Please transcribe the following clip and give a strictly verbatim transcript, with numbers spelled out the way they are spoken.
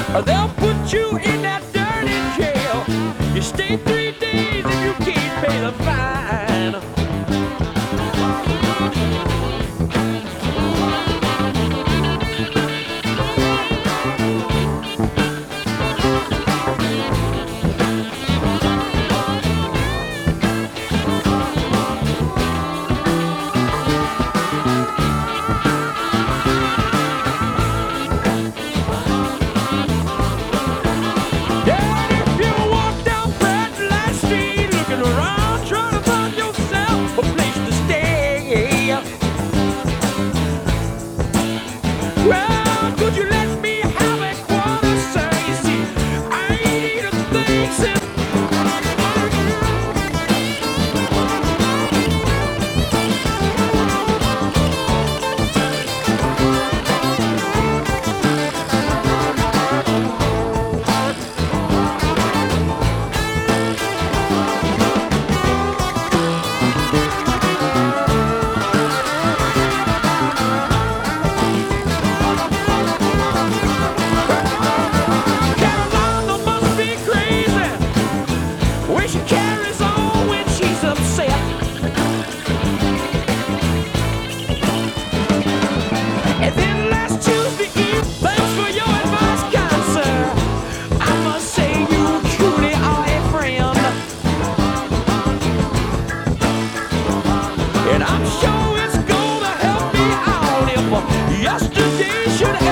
They'll put you in that dirty jail. You stay three days if you can't pay the fine. Well, could you let me have a quarter, sir? You see, I ain't eat a thing since. She carries on when she's upset. And then last Tuesday Eve, thanks for your advice, kind sir. I must say you truly are a friend. And I'm sure it's gonna help me out if yesterday should